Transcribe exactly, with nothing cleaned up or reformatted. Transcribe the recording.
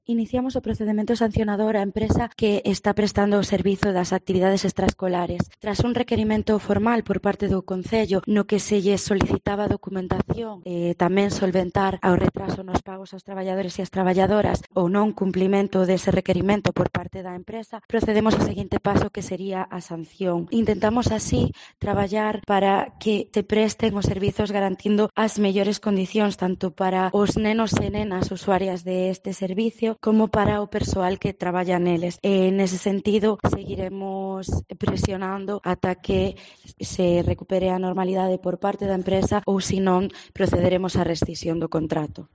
Iniciamos o procedemento sancionador á empresa que está prestando o servizo das actividades extraescolares. Tras un requerimento formal por parte do Concello no que se lle solicitaba documentación e tamén solventar ao retraso nos pagos aos traballadores e as traballadoras ou non cumplimento dese requerimento por parte da empresa, procedemos ao seguinte paso que sería a sanción. Intentamos así traballar para que se presten os servizos garantindo as mellores condicións tanto para os nenos e nenas usuarias deste servicio como para o persoal que traballa neles. E, nese sentido, seguiremos presionando ata que se recupere a normalidade por parte da empresa ou, se non, procederemos á rescisión do contrato.